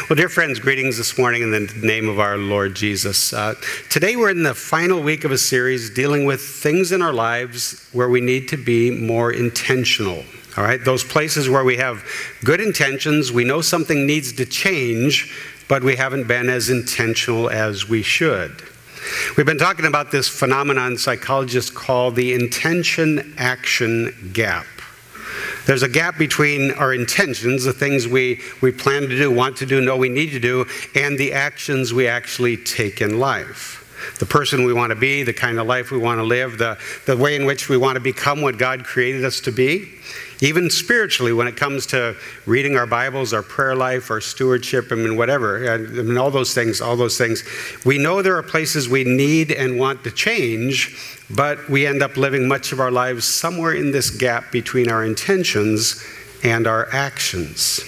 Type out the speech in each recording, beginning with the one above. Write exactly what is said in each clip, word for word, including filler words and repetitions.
Well, dear friends, greetings this morning in the name of our Lord Jesus. Uh, today we're in the final week of a series dealing with things in our lives where we need to be more intentional. All right, those places where we have good intentions, we know something needs to change, but we haven't been as intentional as we should. We've been talking about this phenomenon psychologists call the intention-action gap. There's a gap between our intentions, the things we, we plan to do, want to do, know we need to do, and the actions we actually take in life. The person we want to be, the kind of life we want to live, the, the way in which we want to become what God created us to be. Even spiritually, when it comes to reading our Bibles, our prayer life, our stewardship, I mean, whatever, I mean, all those things, all those things. We know there are places we need and want to change, but we end up living much of our lives somewhere in this gap between our intentions and our actions.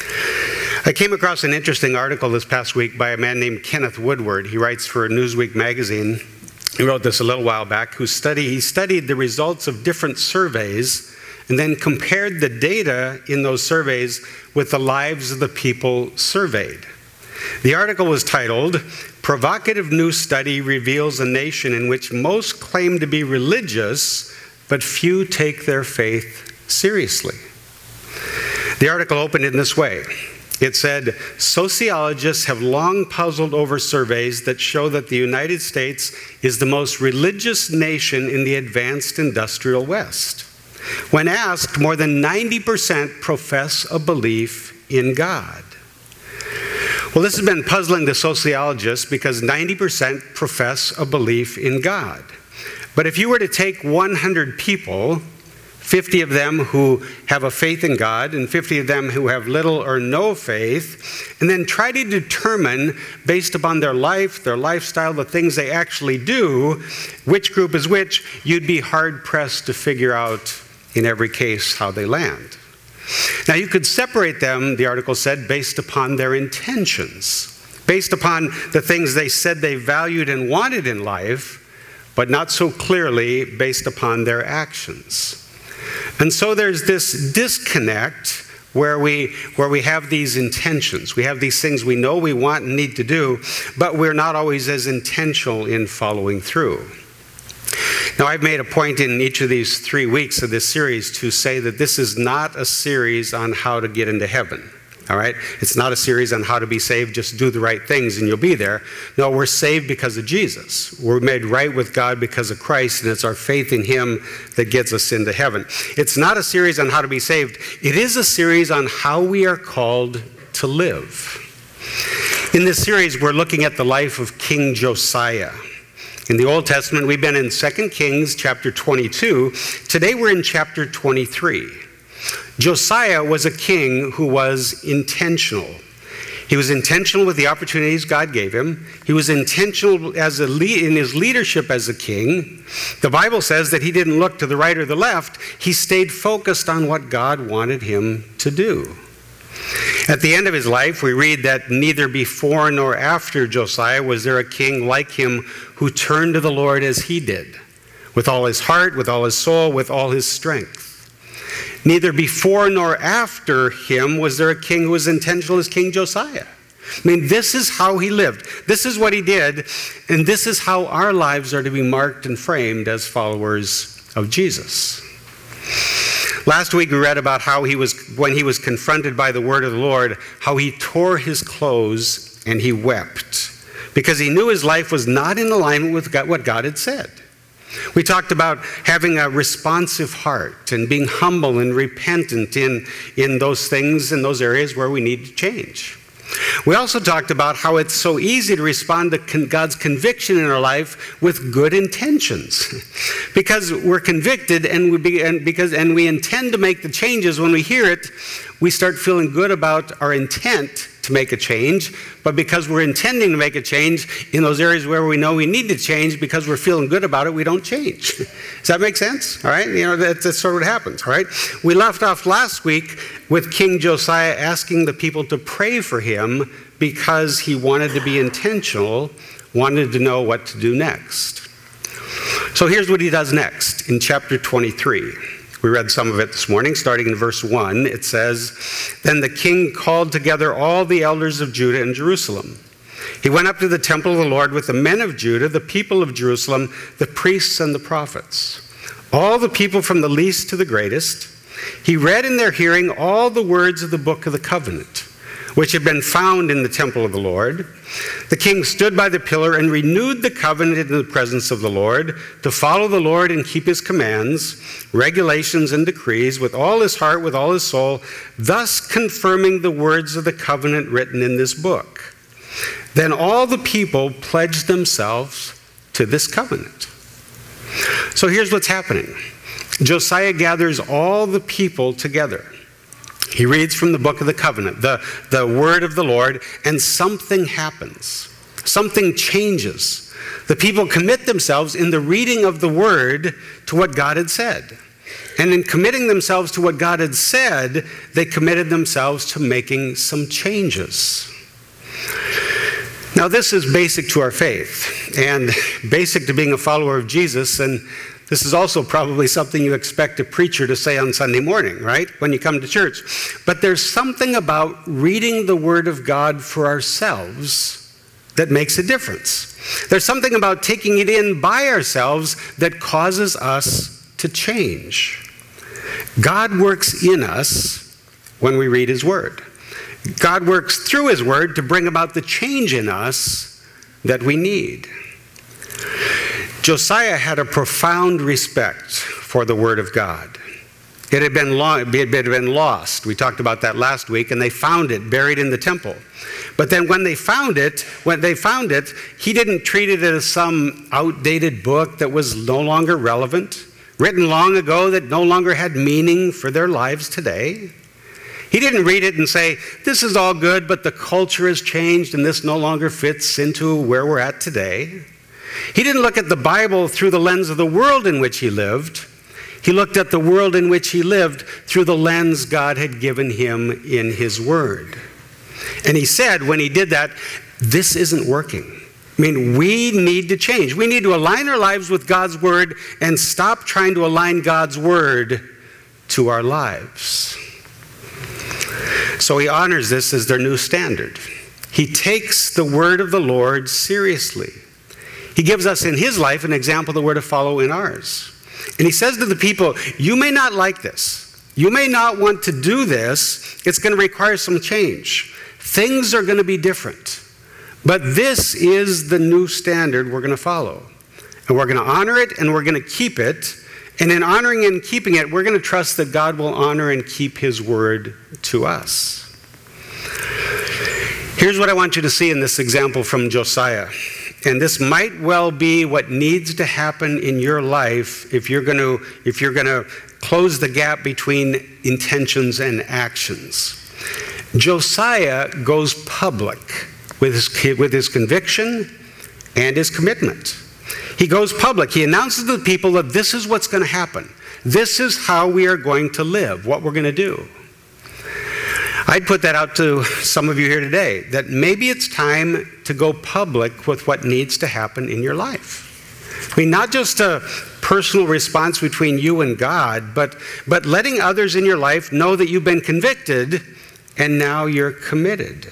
I came across an interesting article this past week by a man named Kenneth Woodward. He writes for Newsweek magazine. He wrote this a little while back. Who study, he studied the results of different surveys and then compared the data in those surveys with the lives of the people surveyed. The article was titled, "Provocative New Study Reveals a Nation in Which Most Claim to Be Religious, but Few Take Their Faith Seriously." The article opened in this way. It said, "Sociologists have long puzzled over surveys that show that the United States is the most religious nation in the advanced industrial West. When asked, more than ninety percent profess a belief in God." Well, this has been puzzling to sociologists because ninety percent profess a belief in God. But if you were to take one hundred people, fifty of them who have a faith in God and fifty of them who have little or no faith, and then try to determine, based upon their life, their lifestyle, the things they actually do, which group is which, you'd be hard-pressed to figure out in every case how they land. Now, you could separate them, the article said, based upon their intentions, based upon the things they said they valued and wanted in life, but not so clearly based upon their actions. And so there's this disconnect where we, where we have these intentions. We have these things we know we want and need to do, but we're not always as intentional in following through. Now, I've made a point in each of these three weeks of this series to say that this is not a series on how to get into heaven, all right? It's not a series on how to be saved, just do the right things and you'll be there. No, we're saved because of Jesus. We're made right with God because of Christ, and it's our faith in Him that gets us into heaven. It's not a series on how to be saved. It is a series on how we are called to live. In this series, we're looking at the life of King Josiah. In the Old Testament, we've been in Second Kings chapter twenty-two. Today we're in chapter twenty-three. Josiah was a king who was intentional. He was intentional with the opportunities God gave him. He was intentional as a lead, in his leadership as a king. The Bible says that he didn't look to the right or the left. He stayed focused on what God wanted him to do. At the end of his life, we read that neither before nor after Josiah was there a king like him who turned to the Lord as he did, with all his heart, with all his soul, with all his strength. Neither before nor after him was there a king who was intentional as King Josiah. I mean, this is how he lived. This is what he did, and this is how our lives are to be marked and framed as followers of Jesus. Last week we read about how he was, when he was confronted by the word of the Lord, how he tore his clothes and he wept because he knew his life was not in alignment with God, what God had said. We talked about having a responsive heart and being humble and repentant in, in those things, in those areas where we need to change. We also talked about how it's so easy to respond to con- God's conviction in our life with good intentions. Because we're convicted and we, be, and, because, and we intend to make the changes. When we hear it, we start feeling good about our intent to make a change. But because we're intending to make a change in those areas where we know we need to change, because we're feeling good about it, we don't change. Does that make sense? All right? You know, that, that's sort of what happens, all right? We left off last week with King Josiah asking the people to pray for him because he wanted to be intentional, wanted to know what to do next. So here's what he does next in chapter twenty-three. We read some of it this morning, starting in verse one. It says, "Then the king called together all the elders of Judah and Jerusalem. He went up to the temple of the Lord with the men of Judah, the people of Jerusalem, the priests and the prophets, all the people from the least to the greatest. He read in their hearing all the words of the book of the covenant, which had been found in the temple of the Lord. The king stood by the pillar and renewed the covenant in the presence of the Lord, to follow the Lord and keep his commands, regulations, and decrees with all his heart, with all his soul, thus confirming the words of the covenant written in this book. Then all the people pledged themselves to this covenant." So here's what's happening. Josiah gathers all the people together. He reads from the book of the covenant, the, the word of the Lord, and something happens. Something changes. The people commit themselves in the reading of the word to what God had said. And in committing themselves to what God had said, they committed themselves to making some changes. Now, this is basic to our faith and basic to being a follower of Jesus, and this is also probably something you expect a preacher to say on Sunday morning, right, when you come to church. But there's something about reading the Word of God for ourselves that makes a difference. There's something about taking it in by ourselves that causes us to change. God works in us when we read His Word. God works through His Word to bring about the change in us that we need. Josiah had a profound respect for the Word of God. It had been long, it had been lost. We talked about that last week, and they found it buried in the temple. But then when they found it, when they found it, he didn't treat it as some outdated book that was no longer relevant, written long ago that no longer had meaning for their lives today. He didn't read it and say, this is all good, but the culture has changed and this no longer fits into where we're at today. He didn't look at the Bible through the lens of the world in which he lived. He looked at the world in which he lived through the lens God had given him in His Word. And he said, when he did that, this isn't working. I mean, we need to change. We need to align our lives with God's Word and stop trying to align God's Word to our lives. So he honors this as their new standard. He takes the Word of the Lord seriously. He gives us in his life an example that we're to follow in ours. And he says to the people, you may not like this. You may not want to do this. It's going to require some change. Things are going to be different. But this is the new standard we're going to follow. And we're going to honor it and we're going to keep it. And in honoring and keeping it, we're going to trust that God will honor and keep His Word to us. Here's what I want you to see in this example from Josiah. And this might well be what needs to happen in your life if you're going to if you're going to close the gap between intentions and actions. Josiah goes public with his, with his conviction and his commitment. He goes public. He announces to the people that this is what's going to happen. This is how we are going to live, what we're going to do. I'd put that out to some of you here today, that maybe it's time to go public with what needs to happen in your life. I mean, not just a personal response between you and God, but, but letting others in your life know that you've been convicted and now you're committed.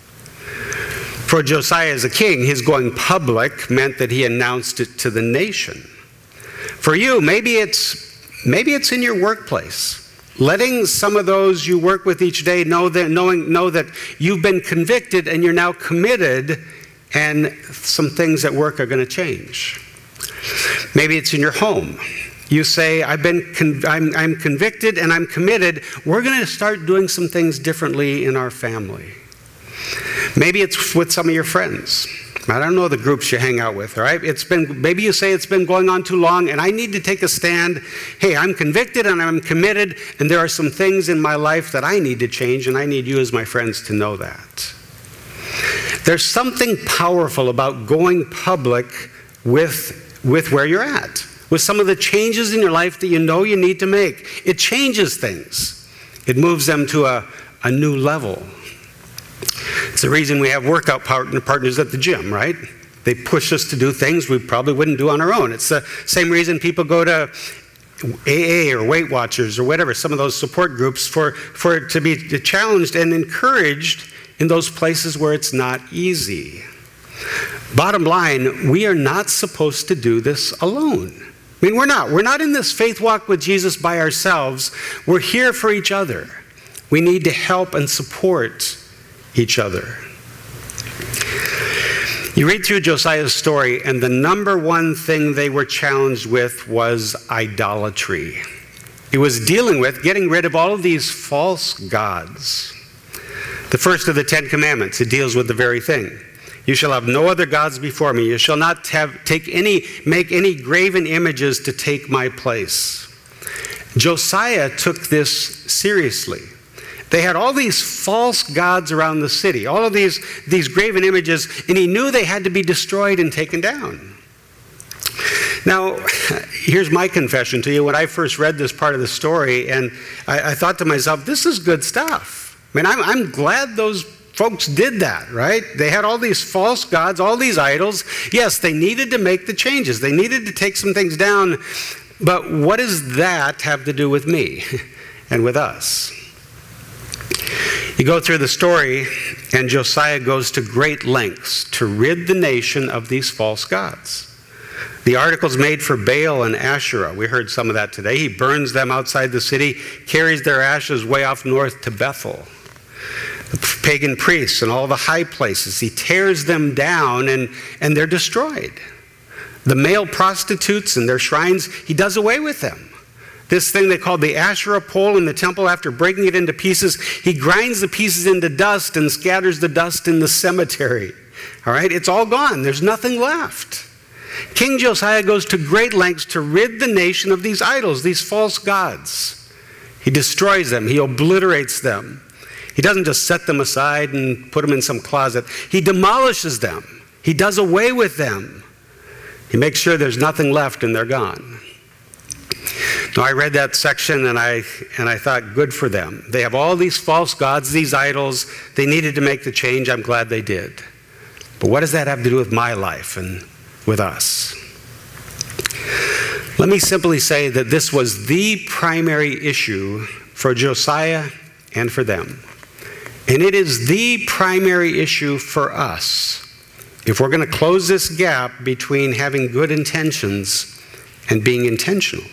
For Josiah as a king, his going public meant that he announced it to the nation. For you, maybe it's, maybe it's in your workplace. Letting some of those you work with each day know that, knowing, know that you've been convicted and you're now committed and some things at work are going to change. Maybe it's in your home. You say, I've been con- I'm, I'm convicted and I'm committed. We're going to start doing some things differently in our family. Maybe it's with some of your friends. I don't know the groups you hang out with, all right? It's been, maybe you say it's been going on too long and I need to take a stand. Hey, I'm convicted and I'm committed and there are some things in my life that I need to change and I need you as my friends to know that. There's something powerful about going public with, with where you're at, with some of the changes in your life that you know you need to make. It changes things. It moves them to a, a new level. It's the reason we have workout partner partners at the gym, right? They push us to do things we probably wouldn't do on our own. It's the same reason people go to A A or Weight Watchers or whatever, some of those support groups for, for it to be challenged and encouraged in those places where it's not easy. Bottom line, we are not supposed to do this alone. I mean, we're not. We're not in this faith walk with Jesus by ourselves. We're here for each other. We need to help and support each other. You read through Josiah's story, and the number one thing they were challenged with was idolatry. It was dealing with getting rid of all of these false gods. The first of the Ten Commandments, it deals with the very thing. You shall have no other gods before me. You shall not have, take any, make any graven images to take my place. Josiah took this seriously. They had all these false gods around the city, all of these, these graven images, and he knew they had to be destroyed and taken down. Now, here's my confession to you. When I first read this part of the story, and I, I thought to myself, this is good stuff. I mean, I'm, I'm glad those folks did that, right? They had all these false gods, all these idols. Yes, they needed to make the changes. They needed to take some things down. But what does that have to do with me and with us? You go through the story, and Josiah goes to great lengths to rid the nation of these false gods. The articles made for Baal and Asherah, we heard some of that today. He burns them outside the city, carries their ashes way off north to Bethel. The pagan priests and all the high places, he tears them down, and, and they're destroyed. The male prostitutes and their shrines, he does away with them. This thing they called the Asherah pole in the temple, after breaking it into pieces, he grinds the pieces into dust and scatters the dust in the cemetery. All right, it's all gone. There's nothing left. King Josiah goes to great lengths to rid the nation of these idols, these false gods. He destroys them. He obliterates them. He doesn't just set them aside and put them in some closet. He demolishes them. He does away with them. He makes sure there's nothing left and they're gone. Now, I read that section and I and I thought, good for them. They have all these false gods, these idols. They needed to make the change. I'm glad they did. But what does that have to do with my life and with us? Let me simply say that this was the primary issue for Josiah and for them. And it is the primary issue for us if we're going to close this gap between having good intentions and being intentional.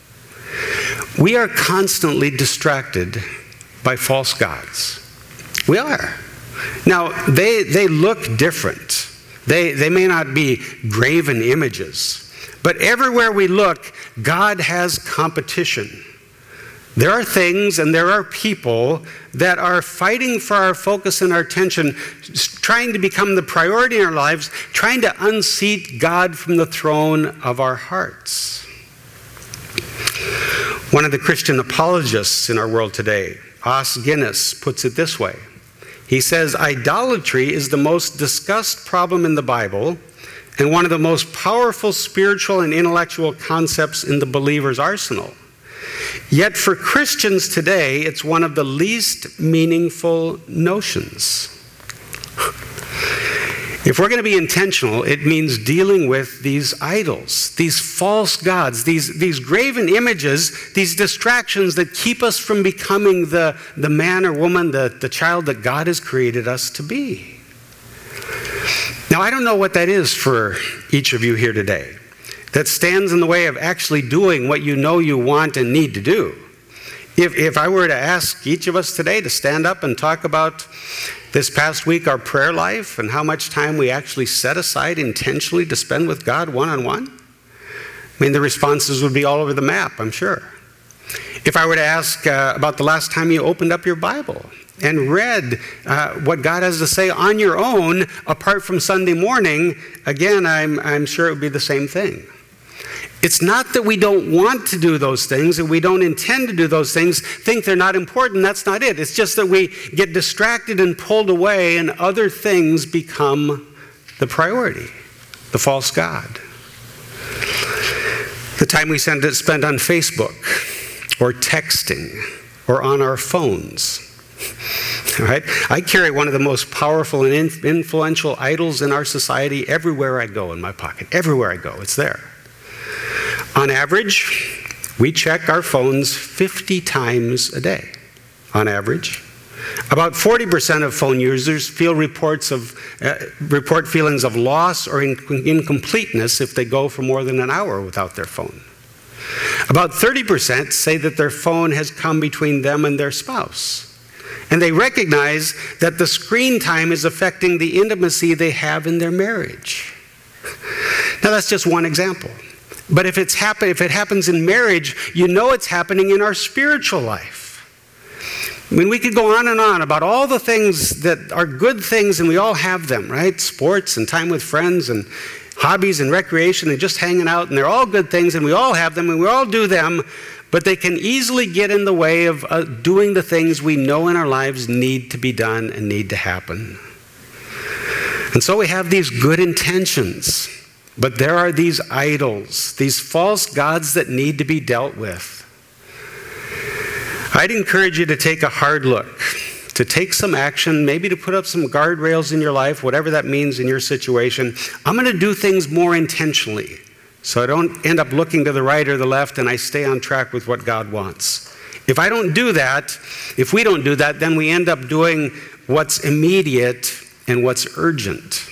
We are constantly distracted by false gods. We are. Now, they, they look different. They, they may not be graven images. But everywhere we look, God has competition. There are things and there are people that are fighting for our focus and our attention, trying to become the priority in our lives, trying to unseat God from the throne of our hearts. One of the Christian apologists in our world today, Os Guinness, puts it this way. He says, idolatry is the most discussed problem in the Bible and one of the most powerful spiritual and intellectual concepts in the believer's arsenal. Yet for Christians today, it's one of the least meaningful notions. If we're going to be intentional, it means dealing with these idols, these false gods, these, these graven images, these distractions that keep us from becoming the, the man or woman, the, the child that God has created us to be. Now, I don't know what that is for each of you here today that stands in the way of actually doing what you know you want and need to do. If, if I were to ask each of us today to stand up and talk about this past week, our prayer life, and how much time we actually set aside intentionally to spend with God one-on-one, I mean, the responses would be all over the map, I'm sure. If I were to ask uh, about the last time you opened up your Bible and read uh, what God has to say on your own, apart from Sunday morning, again, I'm, I'm sure it would be the same thing. It's not that we don't want to do those things and we don't intend to do those things, think they're not important. That's not it. It's just that we get distracted and pulled away and other things become the priority, the false god. The time we spend on Facebook or texting or on our phones. All right? I carry one of the most powerful and influential idols in our society everywhere I go in my pocket. Everywhere I go, it's there. On average, We check our phones fifty times a day, on average. About forty percent of phone users feel reports of, uh, report feelings of loss or in- incompleteness if they go for more than an hour without their phone. About thirty percent say that their phone has come between them and their spouse. And they recognize that the screen time is affecting the intimacy they have in their marriage. Now, that's just one example. But if, it's happen- if it happens in marriage, you know it's happening in our spiritual life. I mean, we could go on and on about all the things that are good things, and we all have them, right? Sports and time with friends and hobbies and recreation and just hanging out, and they're all good things, and we all have them, and we all do them, but they can easily get in the way of uh, doing the things we know in our lives need to be done and need to happen. And so we have these good intentions, but there are these idols, these false gods that need to be dealt with. I'd encourage you to take a hard look, to take some action, maybe to put up some guardrails in your life, whatever that means in your situation. I'm going to do things more intentionally, so I don't end up looking to the right or the left and I stay on track with what God wants. If I don't do that, if we don't do that, then we end up doing what's immediate and what's urgent.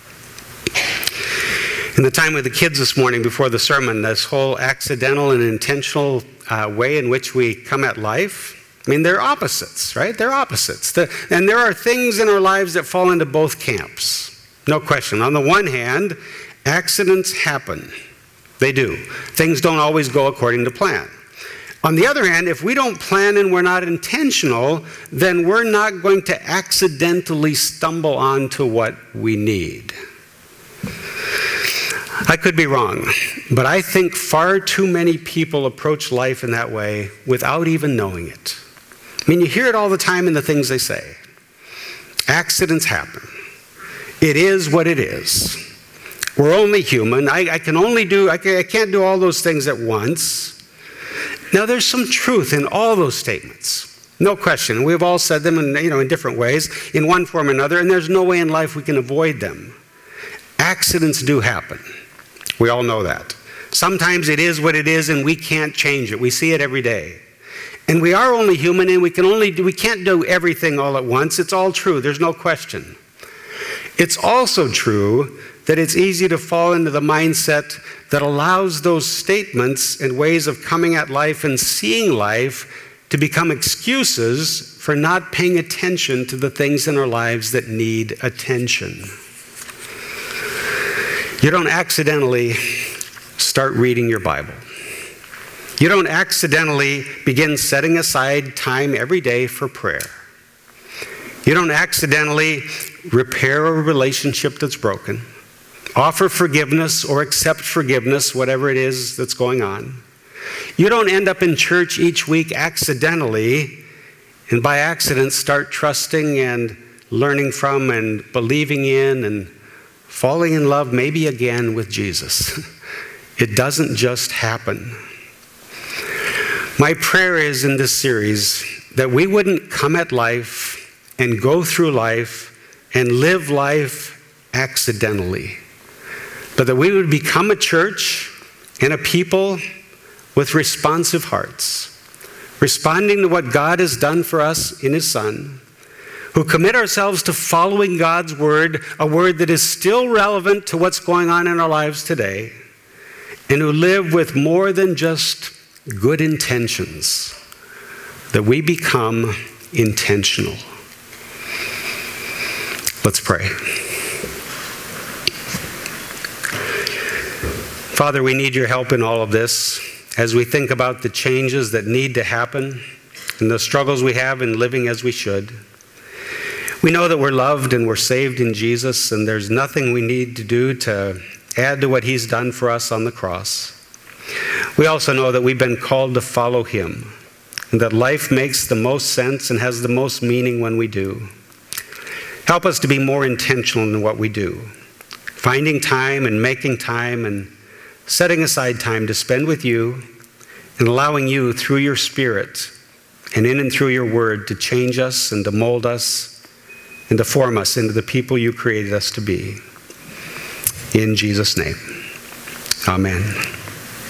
In the time with the kids this morning before the sermon, this whole accidental and intentional uh, way in which we come at life, I mean, they're opposites, right? They're opposites. The, and there are things in our lives that fall into both camps. No question. On the one hand, accidents happen. They do. Things don't always go according to plan. On the other hand, if we don't plan and we're not intentional, then we're not going to accidentally stumble onto what we need. I could be wrong, but I think far too many people approach life in that way without even knowing it. I mean, you hear it all the time in the things they say. Accidents happen. It is what it is. We're only human. I, I can only do, I, can, I can't do all those things at once. Now, there's some truth in all those statements. No question. We've all said them in, you know, in different ways, in one form or another, and there's no way in life we can avoid them. Accidents do happen. We all know that. Sometimes it is what it is and we can't change it. We see it every day. And we are only human and we can only do, we can't do everything all at once. It's all true. There's no question. It's also true that it's easy to fall into the mindset that allows those statements and ways of coming at life and seeing life to become excuses for not paying attention to the things in our lives that need attention. You don't accidentally start reading your Bible. You don't accidentally begin setting aside time every day for prayer. You don't accidentally repair a relationship that's broken, offer forgiveness or accept forgiveness, whatever it is that's going on. You don't end up in church each week accidentally and by accident start trusting and learning from and believing in and falling in love maybe again with Jesus. It doesn't just happen. My prayer is in this series that we wouldn't come at life and go through life and live life accidentally, but that we would become a church and a people with responsive hearts, responding to what God has done for us in His Son, who commit ourselves to following God's word, a word that is still relevant to what's going on in our lives today, and who live with more than just good intentions, that we become intentional. Let's pray. Father, we need your help in all of this as we think about the changes that need to happen and the struggles we have in living as we should. We know that we're loved and we're saved in Jesus, and there's nothing we need to do to add to what He's done for us on the cross. We also know that we've been called to follow Him, and that life makes the most sense and has the most meaning when we do. Help us to be more intentional in what we do, finding time and making time and setting aside time to spend with you and allowing you through your Spirit and in and through your word to change us and to mold us and to form us into the people you created us to be. In Jesus' name, amen.